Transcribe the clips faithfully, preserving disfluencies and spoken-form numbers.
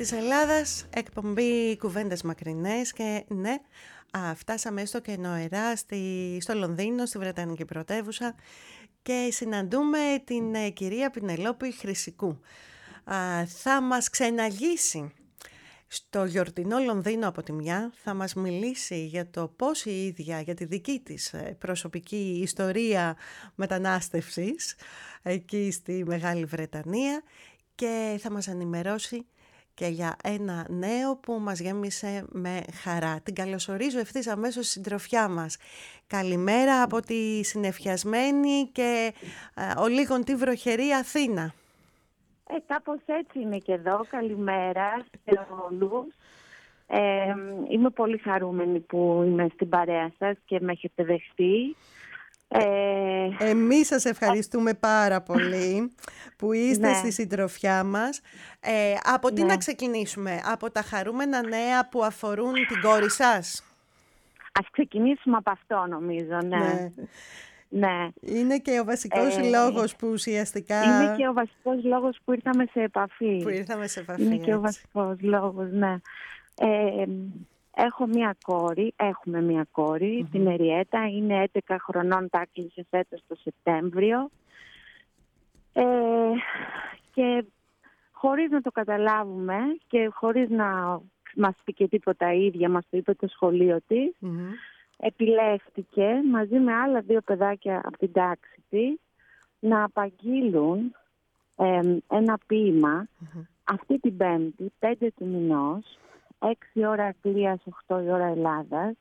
της Ελλάδας, εκπομπή Κουβέντες Μακρινές και ναι, α, φτάσαμε στο Κενοερά, στη, στο Λονδίνο, στη Βρετανική πρωτεύουσα και συναντούμε την ε, κυρία Πινελόπη Χρυσικού. Α, θα μας ξεναγήσει στο γιορτινό Λονδίνο από τη μια, θα μας μιλήσει για το πώς η ίδια, για τη δική της προσωπική ιστορία μετανάστευσης εκεί στη Μεγάλη Βρετανία και θα μας ενημερώσει και για ένα νέο που μας γέμισε με χαρά. Την καλωσορίζω ευθύς αμέσως στη συντροφιά μας. Καλημέρα από τη συννεφιασμένη και ε, ο λίγον τη βροχερή Αθήνα. Ε, κάπως έτσι είναι και εδώ. Καλημέρα σε όλους. Ε, είμαι πολύ χαρούμενη που είμαι στην παρέα σας και με έχετε δεχτεί. Ε, Εμείς σας ευχαριστούμε πάρα πολύ που είστε ναι. στη συντροφιά μας. Ε, από τι ναι. να ξεκινήσουμε, από τα χαρούμενα νέα που αφορούν την κόρη σας? Ας ξεκινήσουμε από αυτό νομίζω, ναι. ναι. Ναι. Είναι και ο βασικός ε, λόγος που ουσιαστικά... Είναι και ο βασικός λόγος που ήρθαμε σε επαφή. Που ήρθαμε σε επαφή, Είναι έτσι. και ο βασικός λόγος, ναι. Ε, έχω μία κόρη, έχουμε μία κόρη, mm-hmm. την Εριέτα, είναι έντεκα χρονών, τα έκλεισε φέτος το Σεπτέμβριο. Ε, και χωρίς να το καταλάβουμε και χωρίς να μας πει και τίποτα ίδια, μας το είπε το σχολείο της, mm-hmm. επιλέχθηκε μαζί με άλλα δύο παιδάκια από την τάξη της να απαγγείλουν ε, ένα ποίημα mm-hmm. αυτή την Πέμπτη, πέντε του μηνός, έξι ώρα Αγγλίας, οκτώ η ώρα Ελλάδας,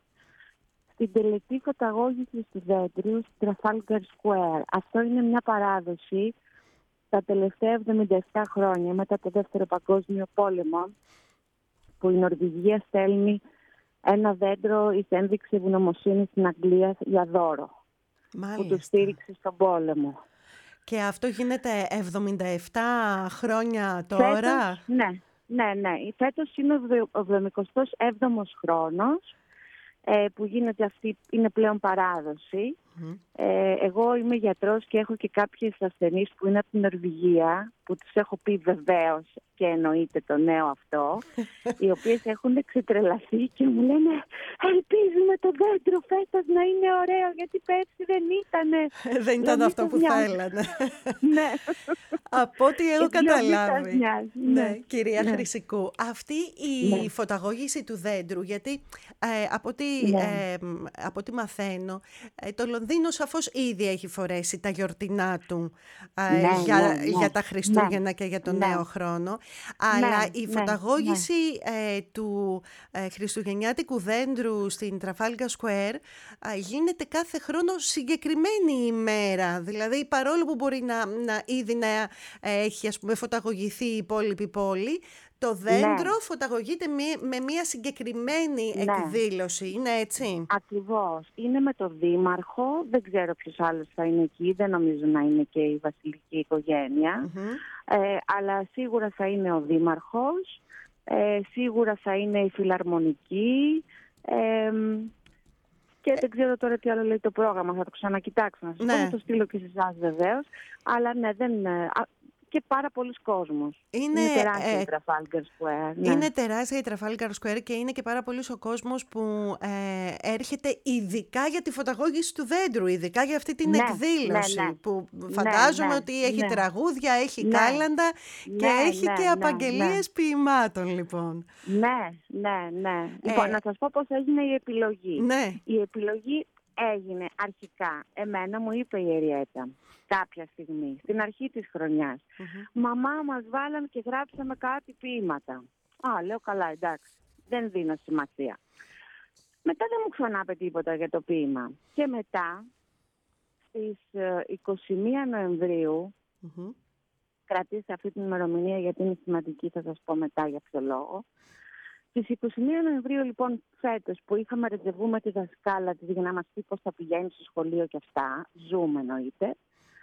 στην τελετή φωταγώγησης του δέντρου στη Trafalgar Square. Αυτό είναι μια παράδοση τα τελευταία εβδομήντα επτά χρόνια μετά το Δεύτερο Παγκόσμιο Πόλεμο, που η Νορβηγία στέλνει ένα δέντρο εις ένδειξη ευγνωμοσύνης στην Αγγλία για δώρο. Μάλιστα. Που του στήριξε στον πόλεμο. Και αυτό γίνεται εβδομήντα επτά χρόνια τώρα? Φέτος, ναι, ναι, ναι. Φέτος είναι ο εβδομηκοστός έβδομος χρόνος ε, που γίνεται αυτή, είναι πλέον παράδοση. Mm. Ε, εγώ είμαι γιατρός και έχω και κάποιες ασθενείς που είναι από την Νορβηγία, που τους έχω πει βεβαίως και εννοείται το νέο αυτό, οι οποίες έχουν ξετρελαθεί και μου λένε ελπίζουμε το δέντρο φέτος να είναι ωραίο, γιατί πέρσι δεν ήτανε. Δεν ήταν Λόμι αυτό που μοιάζει. θέλανε. Ναι. Από ό,τι έχω καταλάβει. Ναι, ναι, κυρία ναι. Χρυσικού, αυτή η ναι. φωταγώγηση του δέντρου, γιατί ε, από, ό,τι, ναι. ε, από ό,τι μαθαίνω, ε, το Λονδίνο σαφώς ήδη έχει φορέσει τα γιορτινά του ε, ναι, για, ναι, ναι. για τα Χριστούγεννα ναι. και για τον ναι. νέο χρόνο. Αλλά ναι, η ναι, φωταγώγηση ναι. ε, του ε, χριστουγεννιάτικου δέντρου στην Trafalgar Square ε, γίνεται κάθε χρόνο συγκεκριμένη ημέρα. Δηλαδή, παρόλο που μπορεί να, να ήδη να έχει, ας πούμε, φωταγωγηθεί η υπόλοιπη πόλη, το δέντρο ναι. φωταγωγείται με μια συγκεκριμένη ναι. εκδήλωση. Είναι έτσι? Ακριβώς. Είναι με το δήμαρχο. Δεν ξέρω ποιος άλλος θα είναι εκεί. Δεν νομίζω να είναι και η βασιλική οικογένεια. Mm-hmm. Ε, αλλά σίγουρα θα είναι ο δήμαρχος. Ε, σίγουρα θα είναι η φιλαρμονική. Ε, και δεν ξέρω τώρα τι άλλο λέει το πρόγραμμα. Θα το ξανακοιτάξω. Να σας ναι. πω, θα το στείλω και σε εσάς βεβαίως. Αλλά ναι, δεν... Και πάρα πολλοί κόσμος. Είναι, είναι τεράστια ε, η Trafalgar Square. Ναι. Είναι τεράστια η Trafalgar Square και είναι και πάρα πολλής ο κόσμος που ε, έρχεται ειδικά για τη φωταγώγηση του δέντρου, ειδικά για αυτή την ναι, εκδήλωση ναι, ναι. που φαντάζομαι ναι, ναι, ότι έχει ναι. τραγούδια, έχει ναι. κάλαντα ναι, και έχει ναι, και ναι, απαγγελίες ναι. ποιημάτων, λοιπόν. Ναι, ναι, ναι. Ε, λοιπόν, να σας πω πώς έγινε η επιλογή. Ναι. Η επιλογή έγινε αρχικά. Εμένα μου είπε η Εριέτα κάποια στιγμή, στην αρχή της χρονιάς. Mm-hmm. Μαμά, μας βάλαν και γράψαμε κάτι ποίηματα. Α, λέω καλά, εντάξει, δεν δίνω σημασία. Μετά δεν μου ξανά είπε τίποτα για το ποίημα. Και μετά, στις είκοσι μία Νοεμβρίου, mm-hmm. κρατήστε αυτή την ημερομηνία γιατί είναι σημαντική, θα σας πω μετά για ποιο λόγο. Στις είκοσι μία Νοεμβρίου, λοιπόν, φέτος, που είχαμε ραντεβού με τη δασκάλα της για να μας πει πώς θα πηγαίνει στο σχολείο και αυτά, ζούμε εννοείται,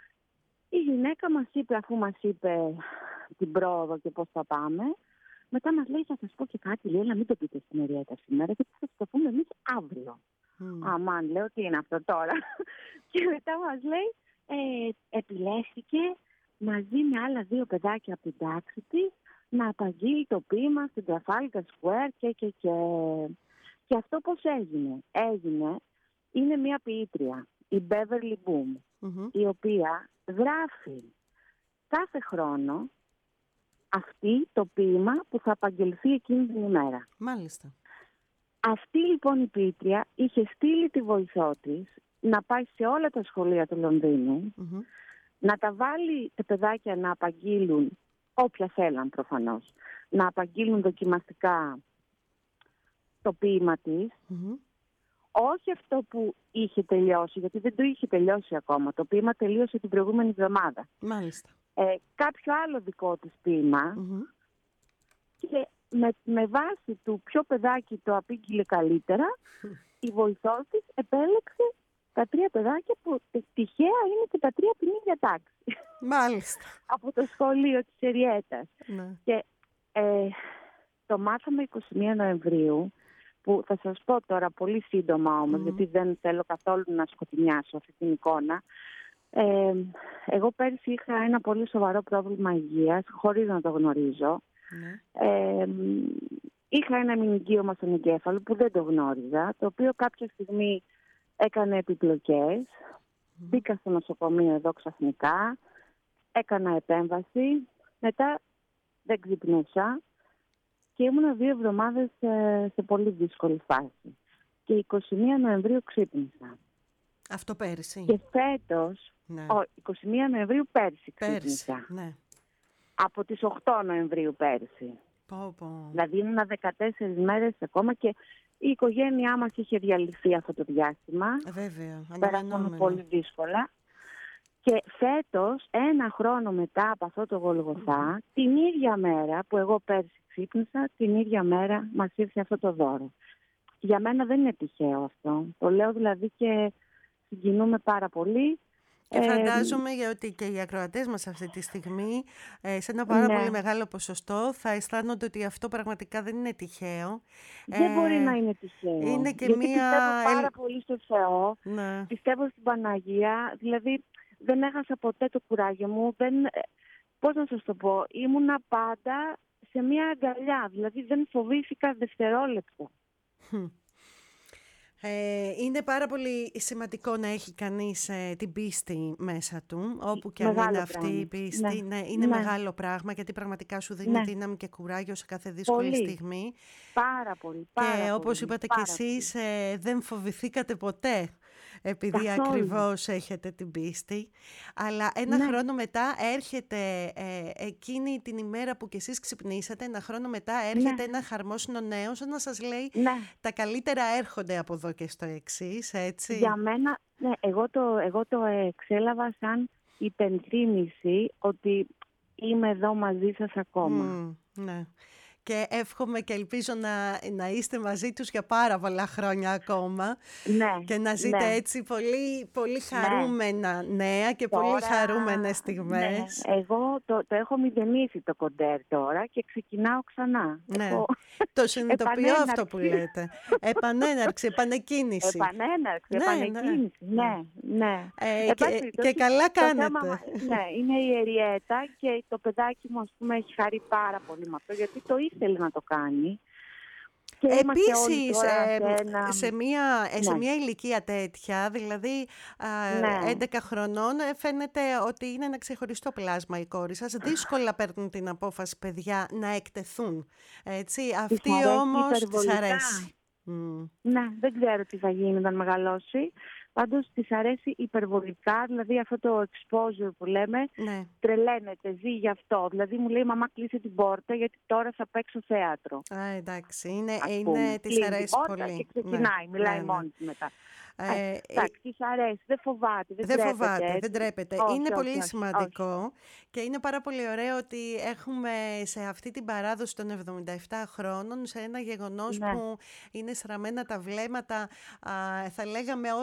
η γυναίκα μας είπε, αφού μας είπε την πρόοδο και πώς θα πάμε, μετά μας λέει, θα σας πω και κάτι, λέει, αλλά μην το πείτε στην Εριέτα σήμερα, γιατί θα σας το πούμε εμείς αύριο. Mm. Αμάν, λέω, τι είναι αυτό τώρα. Και μετά μας λέει, ε, επιλέχθηκε μαζί με άλλα δύο παιδάκια από την τάξη της να απαγγείλει το ποίημα στην Trafalgar Square και, και, και. Και αυτό πώς έγινε. Έγινε, είναι μια ποιήτρια, η Beverly Boom, mm-hmm. η οποία γράφει κάθε χρόνο αυτή το ποίημα που θα απαγγελθεί εκείνη την ημέρα. Μάλιστα. Αυτή λοιπόν η ποιήτρια είχε στείλει τη βοηθό της να πάει σε όλα τα σχολεία του Λονδίνου, mm-hmm. να τα βάλει τα παιδάκια να απαγγείλουν, όποια θέλαν προφανώς, να απαγγείλουν δοκιμαστικά το ποίημα της, mm-hmm. όχι αυτό που είχε τελειώσει, γιατί δεν το είχε τελειώσει ακόμα. Το ποίημα τελείωσε την προηγούμενη εβδομάδα. Μάλιστα. Ε, κάποιο άλλο δικό της ποίημα, mm-hmm. και με, με βάση του ποιο παιδάκι το απήγγειλε καλύτερα, η βοηθός της επέλεξε τα τρία παιδάκια που τυχαία είναι και τα τρία την ίδια τάξη. Μάλιστα. Από το σχολείο της Εριέτας. Ναι. Και ε, το μάθαμε εικοστή πρώτη Νοεμβρίου, που θα σας πω τώρα πολύ σύντομα όμως, mm. γιατί δεν θέλω καθόλου να σκοτεινιάσω αυτή την εικόνα. Ε, εγώ πέρσι είχα ένα πολύ σοβαρό πρόβλημα υγείας, χωρίς να το γνωρίζω. Mm. Ε, είχα ένα μηνυγκίωμα στον εγκέφαλο που δεν το γνώριζα, το οποίο κάποια στιγμή έκανε επιπλοκές. Mm. Μπήκα στο νοσοκομείο εδώ ξαφνικά, έκανα επέμβαση, μετά δεν ξυπνούσα και ήμουνα δύο εβδομάδες σε, σε πολύ δύσκολη φάση. Και εικοστή πρώτη Νοεμβρίου ξύπνησα. Αυτό πέρσι. Και φέτος, ναι. ο, εικοστή πρώτη Νοεμβρίου πέρσι ξύπνησα. Πέρσι, ναι. Από τις οκτώ Νοεμβρίου πέρσι. Πω, πω. Δηλαδή ήμουνα δεκατέσσερις μέρες ακόμα και η οικογένειά μας είχε διαλυθεί αυτό το διάστημα. Ε, βέβαια, περάσαμε πολύ δύσκολα. Και φέτος, ένα χρόνο μετά από αυτό το Γολγοθά, mm. την ίδια μέρα που εγώ πέρσι ξύπνησα, την ίδια μέρα μας ήρθε αυτό το δώρο. Για μένα δεν είναι τυχαίο αυτό. Το λέω δηλαδή και συγκινούμε πάρα πολύ. Και φαντάζομαι ε, ότι και οι ακροατές μας αυτή τη στιγμή, ε, σε ένα πάρα ναι. πολύ μεγάλο ποσοστό, θα αισθάνονται ότι αυτό πραγματικά δεν είναι τυχαίο. Δεν ε, μπορεί να είναι τυχαίο. Είναι και γιατί μία... πιστεύω πάρα πολύ στο Θεό, ναι. πιστεύω στην Παναγία, δηλαδή δεν έχασα ποτέ το κουράγιο μου, δεν, πώς να σας το πω, ήμουνα πάντα σε μία αγκαλιά, δηλαδή δεν φοβήθηκα δευτερόλεπτο. Ε, είναι πάρα πολύ σημαντικό να έχει κανείς ε, την πίστη μέσα του, όπου και μεγάλο αν είναι αυτή πράγμα. η πίστη. Ναι. Ναι, είναι ναι. μεγάλο πράγμα, γιατί πραγματικά σου δίνει ναι. δύναμη και κουράγιο σε κάθε δύσκολη πολύ. στιγμή. Πάρα πολύ, πάρα και όπως πολύ, είπατε πάρα κι εσείς, ε, δεν φοβηθήκατε ποτέ, επειδή καθόλου. Ακριβώς έχετε την πίστη. Αλλά ένα ναι. χρόνο μετά έρχεται ε, εκείνη την ημέρα που κι εσείς ξυπνήσατε, ένα χρόνο μετά έρχεται ναι. ένα χαρμόσυνο νέος να σας λέει ναι. τα καλύτερα έρχονται από εδώ και στο εξής, έτσι. Για μένα, ναι, εγώ το, εγώ το εξέλαβα σαν υπενθύμηση ότι είμαι εδώ μαζί σας ακόμα. Mm, ναι. Και εύχομαι και ελπίζω να, να είστε μαζί τους για πάρα πολλά χρόνια ακόμα. Ναι, και να ζείτε ναι. έτσι πολύ, πολύ χαρούμενα ναι. νέα και τώρα, πολύ χαρούμενες στιγμές. Ναι. Εγώ το, το έχω μηδενίσει το κοντέρ τώρα και ξεκινάω ξανά. Ναι. Έχω... Το συνειδητοποιώ αυτό που λέτε. Επανέναρξη, επανεκκίνηση. Επανέναρξη, ναι, επανεκκίνηση. Ναι, ναι. ναι. Ε, και, και καλά κάνετε. Θέμα, ναι, είναι η Εριέτα και το παιδάκι μου, ας πούμε, έχει χαρεί πάρα πολύ με αυτό, γιατί το ήθελε να το κάνει. Και επίσης, ε, σε, ένα... σε, μια, ναι. σε μια ηλικία τέτοια, δηλαδή ναι. έντεκα χρονών, φαίνεται ότι είναι ένα ξεχωριστό πλάσμα η κόρη σας. Δύσκολα παίρνουν την απόφαση, παιδιά, να εκτεθούν. Έτσι. Αυτή όμως της αρέσει. Mm. Ναι, δεν ξέρω τι θα γίνει όταν μεγαλώσει. Πάντως της αρέσει υπερβολικά, δηλαδή αυτό το exposure που λέμε, ναι. τρελαίνεται, ζει γι' αυτό. Δηλαδή μου λέει, μαμά, κλείσε την πόρτα γιατί τώρα θα παίξω θέατρο. Α, εντάξει, είναι, είναι, της αρέσει πολύ. Και ξεκινάει, ναι, μιλάει ναι, ναι. μόνη της μετά. Ε, εντάξει, της αρέσει, δεν φοβάται, δεν, δεν τρέπεται. φοβάται, δεν τρέπεται. Όχι, είναι όχι, πολύ όχι, σημαντικό όχι. Και είναι πάρα πολύ ωραίο ότι έχουμε σε αυτή την παράδοση των εβδομήντα επτά χρόνων, σε ένα γεγονός ναι. που είναι στραμμένα τα βλέμματα, α, θα λέγαμε όλων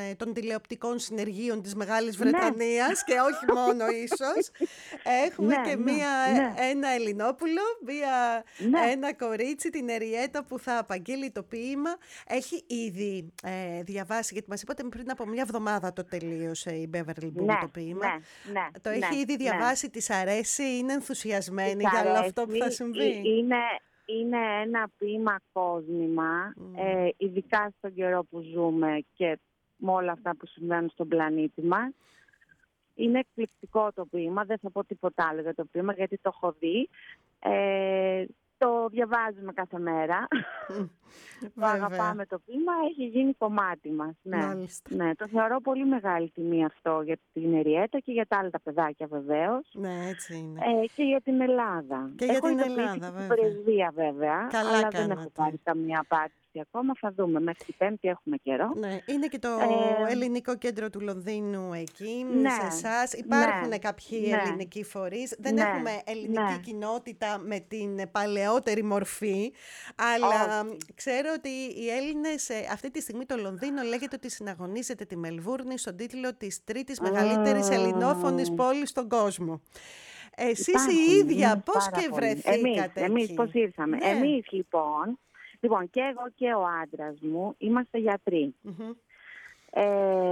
ε, των τηλεοπτικών συνεργείων της Μεγάλης Βρετανίας και όχι μόνο ίσως. Έχουμε Ναι, και ναι, μία, ναι. ένα Ελληνόπουλο, μία, Ναι. ένα κορίτσι, την Εριέτα, που θα απαγγείλει το ποίημα. Έχει ήδη ε, διαβάσει, γιατί μας είπατε πριν από μια εβδομάδα το τελείωσε η Beverly Boom Ναι, το ποίημα. ναι, ναι, Το ναι, έχει ήδη ναι. διαβάσει, της αρέσει, είναι ενθουσιασμένη Της για όλο αρέσει, αυτό που θα συμβεί. ε, Είναι, είναι ένα ποίημα κόσμημα, Mm. ε, ειδικά στον καιρό που ζούμε και με όλα αυτά που συμβαίνουν στον πλανήτη μας. Είναι εκπληκτικό το ποίημα, δεν θα πω τίποτα άλλο για το ποίημα γιατί το έχω δει. Ε, το διαβάζουμε κάθε μέρα. Το αγαπάμε το ποίημα, έχει γίνει κομμάτι μας. Ναι. Ναι, το θεωρώ πολύ μεγάλη τιμή αυτό για την Εριέτα και για τα άλλα τα παιδάκια βεβαίως. Ναι, έτσι είναι. Ε, και για την Ελλάδα. Και έχω για την Ελλάδα, βέβαια. Την πρεσβεία βέβαια, Καλά αλλά κάνατε. δεν έχω πάρει καμία απάντηση ακόμα. Θα δούμε. Μέχρι την Πέμπτη έχουμε καιρό. Ναι, είναι και το ε, ελληνικό κέντρο του Λονδίνου εκεί, ναι, σε εσάς. Υπάρχουν ναι, κάποιοι ναι, ελληνικοί φορείς. Δεν ναι, έχουμε ελληνική ναι. κοινότητα με την παλαιότερη μορφή, αλλά Όχι. ξέρω ότι οι Έλληνες, αυτή τη στιγμή το Λονδίνο λέγεται ότι συναγωνίζεται τη Μελβούρνη στον τίτλο της τρίτης μεγαλύτερης Mm. ελληνόφωνης πόλης στον κόσμο. Εσείς Υπάρχουν, η ίδια πώς πάρα και πολλοί. βρεθήκατε εμείς, εκεί? Εμείς πώς ήρθαμε. Ναι. Εμείς λοιπόν, λοιπόν και εγώ και ο άντρας μου είμαστε γιατροί. Mm-hmm. Ε,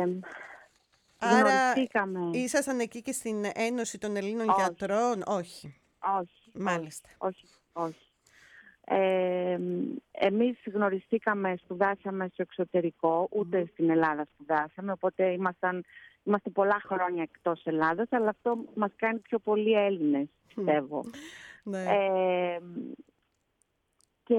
Άρα γνωριστήκαμε. ήσασταν εκεί και στην Ένωση των Ελλήνων Όχι. Γιατρών? Όχι. Όχι. Μάλιστα. Όχι, όχι. Ε, εμείς γνωριστήκαμε, σπουδάσαμε στο εξωτερικό, ούτε mm. στην Ελλάδα σπουδάσαμε, οπότε ήμασταν, είμαστε πολλά χρόνια εκτός Ελλάδας, αλλά αυτό μας κάνει πιο πολλοί Έλληνες, πιστεύω. Ναι. Ε, και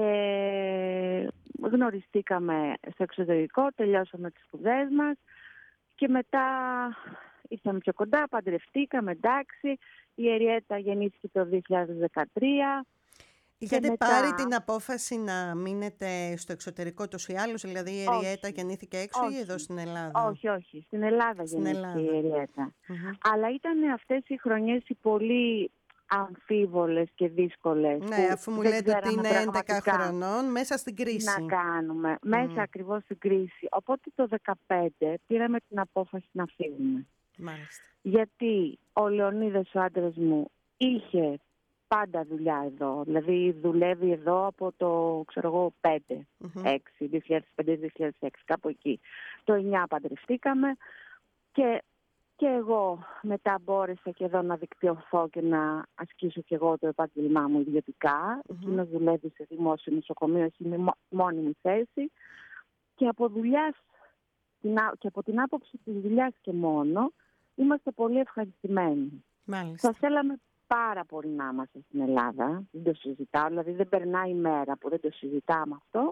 γνωριστήκαμε στο εξωτερικό, τελειώσαμε τις σπουδές μας και μετά ήρθαμε πιο κοντά, παντρευτήκαμε, εντάξει. Η Εριέτα γεννήθηκε το δύο χιλιάδες δεκατρία. Είχατε μετά... πάρει την απόφαση να μείνετε στο εξωτερικό τους ή άλλους, δηλαδή η Εριέτα γεννήθηκε έξω όχι. ή εδώ στην Ελλάδα? Όχι, όχι. Στην Ελλάδα στην γεννήθηκε Ελλάδα. η Εριέτα. Mm-hmm. Αλλά ήταν αυτές οι χρονιές οι πολύ αμφίβολες και δύσκολες. Ναι, αφού μου λέτε ότι είναι έντεκα χρονών, μέσα στην κρίση. Να κάνουμε, mm. μέσα ακριβώς στην κρίση. Οπότε το δεκαπέντε πήραμε την απόφαση να φύγουμε. Μάλιστα. Γιατί ο Λεωνίδας, ο άντρας μου, είχε πάντα δουλειά εδώ. Δηλαδή δουλεύει εδώ από το, ξέρω εγώ, πέντε, mm-hmm. έξι, δύο χιλιάδες πέντε δύο χιλιάδες έξι, κάπου εκεί. Το εννιά παντρευτήκαμε και, και εγώ μετά μπόρεσα και εδώ να δικτυωθώ και να ασκήσω και εγώ το επάγγελμά μου ιδιωτικά. Mm-hmm. Εκείνος δουλεύει σε δημόσιο νοσοκομείο, έχει είναι μόνιμη θέση. Και από δουλειάς, και από την άποψη της δουλειάς και μόνο, είμαστε πολύ ευχαριστημένοι. Μάλιστα. Θα θέλαμε πάρα πολύ να είμαστε στην Ελλάδα, δεν το συζητάω, δηλαδή δεν περνάει ημέρα που δεν το συζητάμε αυτό,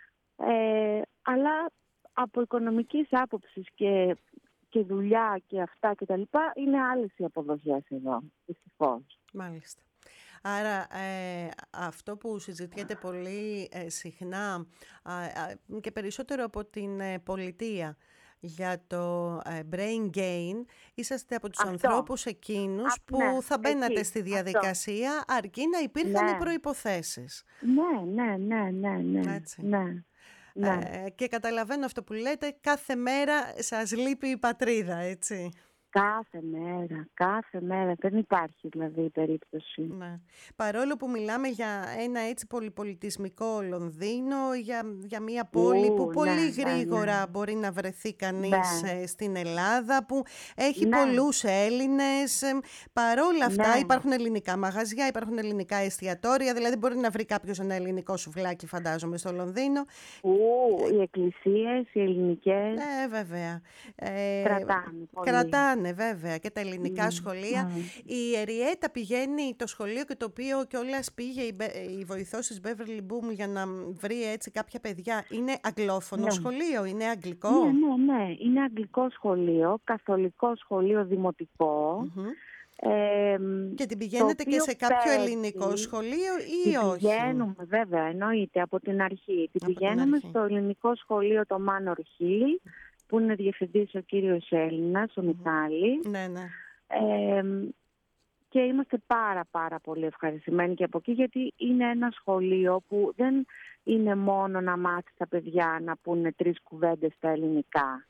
ε, αλλά από οικονομικής άποψης και, και δουλειά και αυτά και τα λοιπά, είναι άλλες οι αποδοχές εδώ, δυστυχώς. Μάλιστα. Άρα ε, αυτό που συζητιέται πολύ ε, συχνά ε, και περισσότερο από την ε, πολιτεία για το ε, brain gain, είσαστε από τους αυτό. ανθρώπους εκείνους Α, που ναι, θα μπαίνατε εκεί, στη διαδικασία αυτό. αρκεί να υπήρχαν ναι. προϋποθέσεις. Ναι, ναι, ναι, ναι, ναι. Έτσι. ναι. Ναι. Ε, και καταλαβαίνω αυτό που λέτε, κάθε μέρα σας λείπει η πατρίδα, έτσι. Κάθε μέρα, κάθε μέρα. Δεν υπάρχει δηλαδή η περίπτωση. Ναι. Παρόλο που μιλάμε για ένα έτσι πολυπολιτισμικό Λονδίνο, για, για μια πόλη Ου, που πολύ ναι, γρήγορα ναι, ναι. μπορεί να βρεθεί κανείς ναι. στην Ελλάδα, που έχει ναι. πολλούς Έλληνες. Παρόλα αυτά ναι. υπάρχουν ελληνικά μαγαζιά, υπάρχουν ελληνικά εστιατόρια, δηλαδή μπορεί να βρει κάποιος ένα ελληνικό σουβλάκι, φαντάζομαι, στο Λονδίνο. Ου, οι εκκλησίες, οι ελληνικές. Ναι, βέβαια. Ε, κρατάνε πολύ. Κρατάνε. Ναι, βέβαια, και τα ελληνικά mm, σχολεία. Mm. Η Εριέτα πηγαίνει το σχολείο και το οποίο κιόλας πήγε η, η βοηθός της Beverly Boom για να βρει έτσι κάποια παιδιά. Είναι αγγλόφωνο ναι. σχολείο, είναι αγγλικό? Ναι, ναι, ναι. Είναι αγγλικό σχολείο, καθολικό σχολείο δημοτικό. Mm-hmm. Ε, και την πηγαίνετε και σε κάποιο πέφτει, ελληνικό σχολείο ή την όχι? Πηγαίνουμε βέβαια, εννοείται, από την αρχή. Την από πηγαίνουμε την αρχή. Στο ελληνικό σχολείο το Manor Hill, που είναι διευθυντής ο κύριος Έλληνας, ο Μιχάλης. Ναι, ναι. Ε, και είμαστε πάρα πάρα πολύ ευχαριστημένοι και από εκεί, γιατί είναι ένα σχολείο που δεν είναι μόνο να μάθει τα παιδιά να πούνε τρεις κουβέντες στα ελληνικά.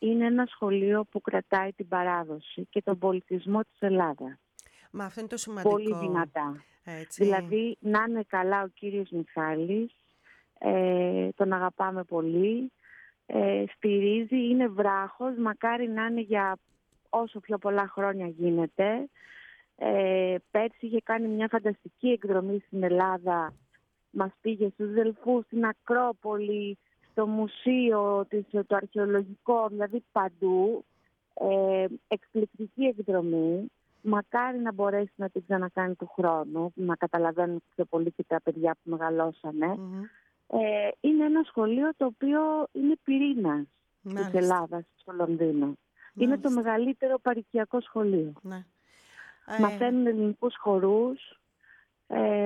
είναι ένα σχολείο που κρατάει την παράδοση και τον πολιτισμό της Ελλάδας. Μα αυτό είναι το σημαντικό. Πολύ δυνατά. Έτσι. Δηλαδή, να είναι καλά ο κύριος Μιχάλης, ε, τον αγαπάμε πολύ, ε, στηρίζει, είναι βράχος, μακάρι να είναι για όσο πιο πολλά χρόνια γίνεται. Ε, πέρσι είχε κάνει μια φανταστική εκδρομή στην Ελλάδα, μας πήγε στους Δελφούς, στην Ακρόπολη, στο μουσείο, το αρχαιολογικό, δηλαδή παντού. Ε, εκπληκτική εκδρομή. Μακάρι να μπορέσει να την ξανακάνει του χρόνου, να καταλαβαίνουν πιο πολύ και τα παιδιά που μεγαλώσανε. Mm-hmm. Ε, είναι ένα σχολείο το οποίο είναι πυρήνας της Ελλάδας στο Λονδίνο. Μάλιστα. Είναι το μεγαλύτερο παροικιακό σχολείο. Ναι. Μαθαίνουν ελληνικούς χορούς. Ε,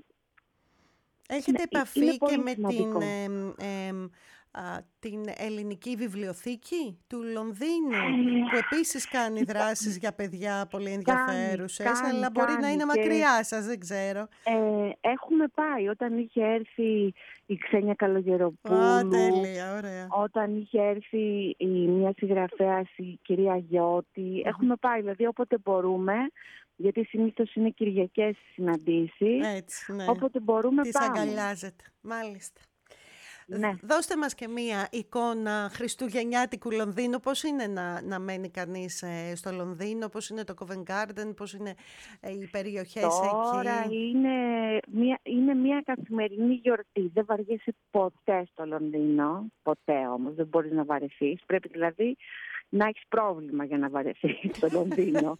Έχετε επαφή και με την, ε, ε, α, την ελληνική βιβλιοθήκη του Λονδίνου, που επίσης κάνει δράσεις για παιδιά πολύ ενδιαφέρουσες, κάνει, αλλά μπορεί κάνει, να είναι και... μακριά σας, δεν ξέρω. Ε, έχουμε πάει όταν είχε έρθει η Ξένια Καλογεροπούλου. Α, τέλεια, ωραία. Όταν είχε έρθει η, μια συγγραφέας, η κυρία Γιώτη. Mm-hmm. Έχουμε πάει, δηλαδή όποτε μπορούμε, γιατί συνήθως είναι κυριακές συναντήσεις. Έτσι, ναι. Όποτε μπορούμε τις πάμε. Τις αγκαλιάζετε, μάλιστα. Ναι. Δώστε μας και μία εικόνα χριστουγεννιάτικου Λονδίνου. Πώς είναι να, να μένει κανείς ε, στο Λονδίνο, πώς είναι το Covent Garden, πώς είναι ε, οι περιοχές Τώρα εκεί. είναι μία, είναι μία καθημερινή γιορτή. Δεν βαριέσαι ποτέ στο Λονδίνο. Ποτέ όμως, δεν μπορείς να βαρεθείς. Πρέπει δηλαδή να έχεις πρόβλημα για να βαρεθείς στο Λονδίνο.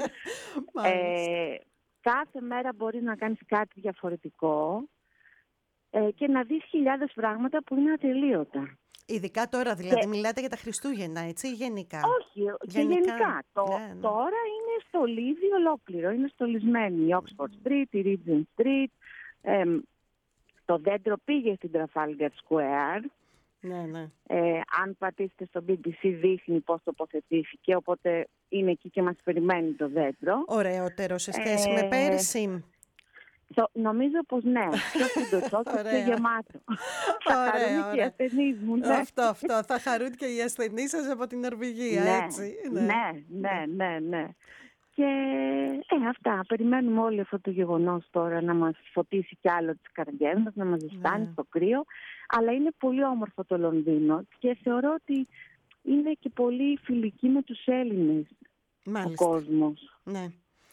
ε, κάθε μέρα μπορείς να κάνεις κάτι διαφορετικό και να δεις χιλιάδες πράγματα που είναι ατελείωτα. Ειδικά τώρα, δηλαδή, και... μιλάτε για τα Χριστούγεννα, έτσι, γενικά. Όχι, γενικά. Και γενικά. Το, ναι, ναι. Τώρα είναι στολίδι ολόκληρο, είναι στολισμένη η Oxford Street, η Regent Street, ε, το δέντρο πήγε στην Trafalgar Square. Ναι, ναι. Ε, αν πατήσετε στο μπι μπι σι δείχνει πώς τοποθετήθηκε, οπότε είναι εκεί και μας περιμένει το δέντρο. Ωραιότερο σε σχέση ε, με πέρσι. So, νομίζω πως ναι, πιο φουντοτσό και πιο γεμάτο. Θα χαρούν και οι ασθενείς μου. Ναι. Αυτό, αυτό. Θα χαρούν και οι ασθενείς σας από την Νορβηγία, ναι, έτσι. Ναι, ναι, ναι, ναι, ναι. Και ε, αυτά. Περιμένουμε όλο αυτό το γεγονός τώρα να μας φωτίσει κι άλλο τις καρδιές μας, να μας ζεστάνει ναι. στο κρύο. Αλλά είναι πολύ όμορφο το Λονδίνο και θεωρώ ότι είναι και πολύ φιλική με τους Έλληνες. Μάλιστα. Ο κόσμος. Ναι.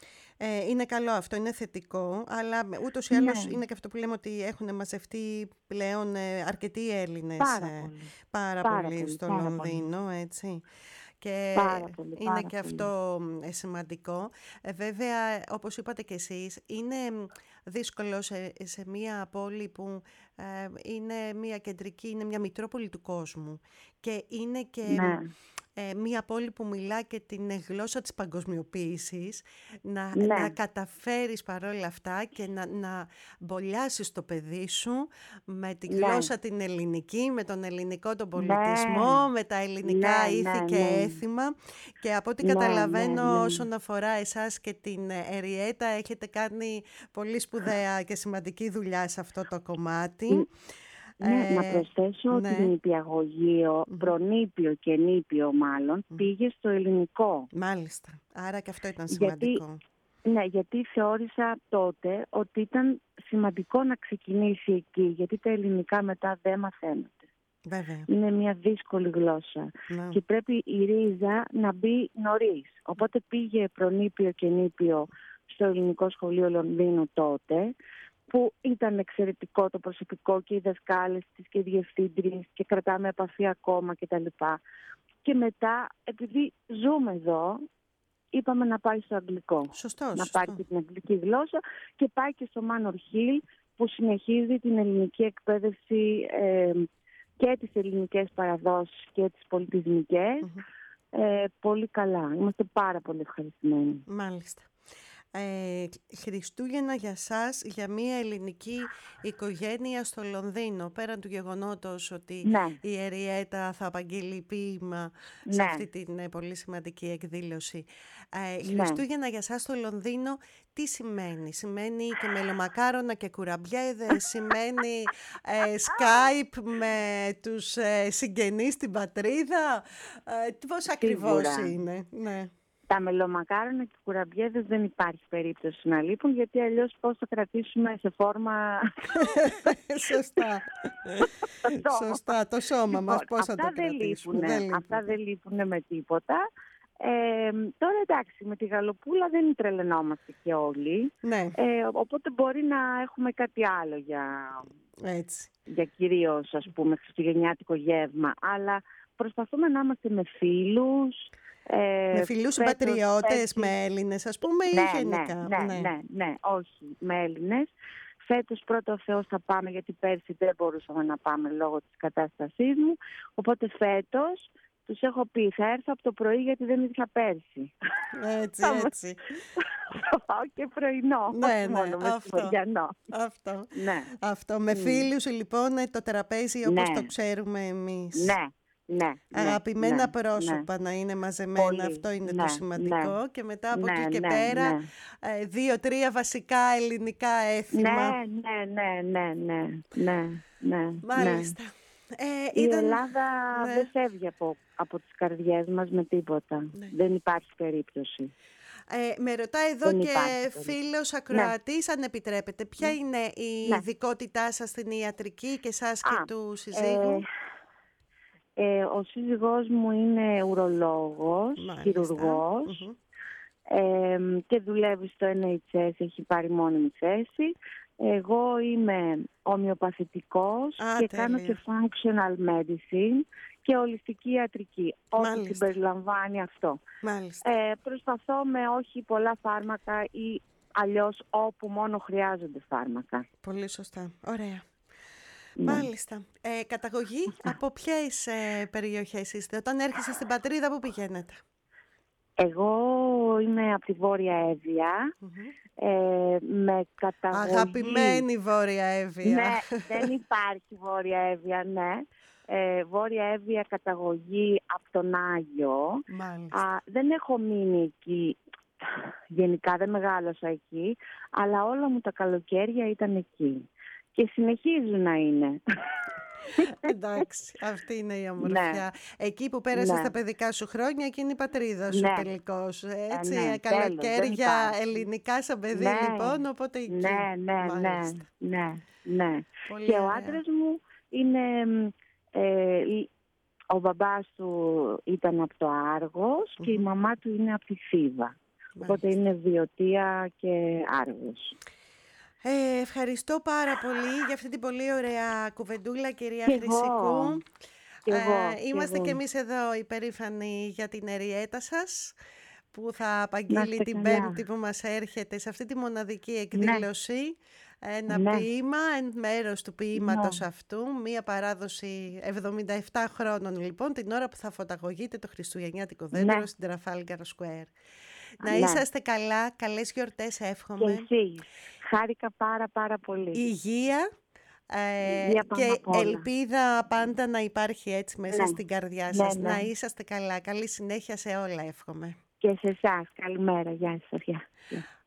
Ε, είναι καλό αυτό, είναι θετικό, αλλά ούτως ή άλλως ναι. είναι και αυτό που λέμε ότι έχουν μαζευτεί πλέον ε, αρκετοί Έλληνες πάρα, ε, πολύ. πάρα, πάρα πολύ στο πάρα Λονδίνο, πολύ. Έτσι. Και πάρα πολύ, είναι πάρα και πολύ. Αυτό ε, σημαντικό. Ε, βέβαια, όπως είπατε και εσείς, είναι δύσκολο σε, σε μια πόλη που ε, είναι μια κεντρική, είναι μια μητρόπολη του κόσμου και είναι και... Ναι. Ε, μία πόλη που μιλά και την γλώσσα της παγκοσμιοποίησης, να, ναι. να καταφέρεις παρόλα αυτά και να, να μπολιάσεις το παιδί σου με τη γλώσσα ναι. την ελληνική, με τον ελληνικό τον πολιτισμό, ναι. με τα ελληνικά ναι, ήθη ναι, και ναι. έθιμα. Και από ό,τι ναι, καταλαβαίνω ναι, ναι. όσον αφορά εσάς και την Εριέτα, έχετε κάνει πολύ σπουδαία και σημαντική δουλειά σε αυτό το κομμάτι. Ναι, ε, να προσθέσω ότι ναι. νηπιαγωγείο, προνήπιο και νήπιο μάλλον, mm. πήγε στο ελληνικό. Μάλιστα. Άρα και αυτό ήταν σημαντικό. Γιατί, ναι, γιατί θεώρησα τότε ότι ήταν σημαντικό να ξεκινήσει εκεί, γιατί τα ελληνικά μετά δεν μαθαίνονται. Βέβαια. Είναι μια δύσκολη γλώσσα ναι. και πρέπει η ρίζα να μπει νωρίς. Οπότε πήγε προνήπιο και νήπιο στο ελληνικό σχολείο Λονδίνου τότε, που ήταν εξαιρετικό το προσωπικό και οι δασκάλες της και οι διευθύντριες και κρατάμε επαφή ακόμα κτλ. Και μετά, επειδή ζούμε εδώ, είπαμε να πάει στο αγγλικό. Σωστό, να σωστό. πάρει και την αγγλική γλώσσα και πάει και στο Manor Hill που συνεχίζει την ελληνική εκπαίδευση ε, και τις ελληνικές παραδόσεις και τις πολιτισμικές. Mm-hmm. Ε, πολύ καλά. Είμαστε πάρα πολύ ευχαριστημένοι. Μάλιστα. Ε, Χριστούγεννα για σας, για μια ελληνική οικογένεια στο Λονδίνο, πέραν του γεγονότος ότι Ναι. η Εριέτα θα απαγγείλει ποίημα σε Ναι. αυτή την ε, πολύ σημαντική εκδήλωση. Ε, Ναι. Χριστούγεννα για σας στο Λονδίνο τι σημαίνει? Σημαίνει και μελομακάρονα και κουραμπιέδες, σημαίνει ε, Skype με τους ε, συγγενείς στην πατρίδα, ε, πώς ακριβώς Σίγουρα. είναι? Ναι. Τα μελομακάρονα και οι κουραμπιέδες δεν υπάρχει περίπτωση να λείπουν, γιατί αλλιώς πώς θα κρατήσουμε σε φόρμα Σωστά. το σώμα. Σωστά, το σώμα Λοιπόν, μας πώς θα το αυτά δεν κρατήσουμε? λείπουνε. Δεν λείπουν. Αυτά δεν λείπουν με τίποτα. Ε, τώρα εντάξει, με τη γαλοπούλα δεν τρελαινόμαστε και όλοι. Ναι, Ε, οπότε μπορεί να έχουμε κάτι άλλο για, έτσι. για κυρίως, ας πούμε, χριστουγεννιάτικο γεύμα. Αλλά προσπαθούμε να είμαστε με φίλους. Ε, Με φιλούς φέτος συμπατριώτες, πέρσι- με Έλληνες, ας πούμε, ή ναι, γενικά? ναι, ναι, ναι, ναι, όχι, με Έλληνες. Φέτος πρώτο ο Θεός θα πάμε, γιατί πέρσι δεν μπορούσαμε να πάμε λόγω της κατάστασής μου. Οπότε φέτος τους έχω πει, θα έρθω από το πρωί γιατί δεν ήρθα πέρσι. Έτσι, Θα μας- έτσι. Θα πάω και πρωινό, Ναι, όχι ναι, μόνο αυτό. μεσημεριανό. Αυτό. Ναι, Αυτό. Με Μμ. φίλους, λοιπόν, ε, το τραπέζι όπως Ναι. το ξέρουμε εμείς. ναι, ναι. Αγαπημένα ναι, πρόσωπα να είναι μαζεμένα, Πολύ. αυτό είναι Ναι, το σημαντικό. ναι. Και μετά από Ναι, εκεί και ναι, πέρα, ναι. ε, δύο-τρία βασικά ελληνικά έθιμα. Ναι, ναι, ναι, ναι, ναι, ναι, ναι. Μάλιστα. Ε, Η ήταν- Ελλάδα ναι. δεν φεύγει από, από τις καρδιές μας με τίποτα. Ναι. Δεν υπάρχει περίπτωση. Ε, με ρωτάει εδώ Δεν και υπάρχει περίπτωση. φίλος ακροατής, αν επιτρέπετε, ποια είναι η Ναι. ειδικότητά σας στην ιατρική και σας και Α, του συζύγου? Ε, ε, ο σύζυγός μου είναι ουρολόγος, Μάλιστα. χειρουργός Μμμ. ε, και δουλεύει στο Εν Έιτς Ες, έχει πάρει μόνιμη θέση. Εγώ είμαι ομοιοπαθητικός Α, και τέλεια. κάνω και functional medicine και ολιστική ιατρική. Ό,τι Μάλιστα. συμπεριλαμβάνει αυτό. Μάλιστα. Ε, προσπαθώ με όχι πολλά φάρμακα ή αλλιώς όπου μόνο χρειάζονται φάρμακα. Πολύ σωστά. Ωραία. Ναι. Μάλιστα. Ε, καταγωγή από ποιες ε, περιοχές είστε? Όταν έρχεστε στην πατρίδα, πού πηγαίνετε? Εγώ είμαι από τη Βόρεια Εύβοια, Μμμ. ε, με καταγωγή... Αγαπημένη Βόρεια Εύβοια. Ναι, δεν υπάρχει Βόρεια Εύβοια, ναι. Ε, Βόρεια Εύβοια καταγωγή από τον Άγιο. Μάλιστα. Α, δεν έχω μείνει εκεί, γενικά δεν μεγάλωσα εκεί, αλλά όλα μου τα καλοκαίρια ήταν εκεί. Και συνεχίζουν να είναι. Εντάξει, αυτή είναι η ομορφιά. Ναι. Εκεί που πέρασες Ναι. τα παιδικά σου χρόνια, εκεί είναι η πατρίδα σου Ναι. τελικώς. Έτσι, ναι, καλοκαίρια τέλος, δεν υπάρχει. ελληνικά σαν παιδί, Ναι. λοιπόν, οπότε εκεί. Ναι, ναι, ναι, Μάλιστα. ναι, ναι. Πολύ Και ο ωραία. άντρας μου είναι... Ε, ο μπαμπάς του ήταν από το Άργος και η Μμμ. μαμά του είναι από τη Θήβα. Οπότε Μάλιστα. είναι Βιωτία και Άργος. Ε, ευχαριστώ πάρα πολύ για αυτή την πολύ ωραία κουβεντούλα, κυρία Κι εγώ. Χρυσικού. Κι εγώ, Ε, κι είμαστε εγώ. κι εμείς εδώ υπερήφανοι για την Εριέτα σας, που θα απαγγείλει είστε την καλά. Πέμπτη που μας έρχεται σε αυτή τη μοναδική εκδήλωση. Ένα Ναι. ποίημα, εν μέρος του ποίηματος Ναι. αυτού, μία παράδοση εβδομήντα επτά χρόνων λοιπόν, την ώρα που θα φωταγωγείτε το Χριστουγεννιάτικο δέντρο Ναι. στην Trafalgar Square. Να Ναι. είσαστε καλά, καλές γιορτές Και εύχομαι. εσείς. Χάρηκα πάρα πάρα πολύ. Υγεία, ε, Υγεία πάνω και απ' όλα. ελπίδα πάντα να υπάρχει έτσι μέσα Ναι. στην καρδιά Ναι, σας. ναι. Να είσαστε καλά. Καλή συνέχεια σε όλα εύχομαι. Και σε εσάς. Καλημέρα. Γεια σας. Γεια. Γεια.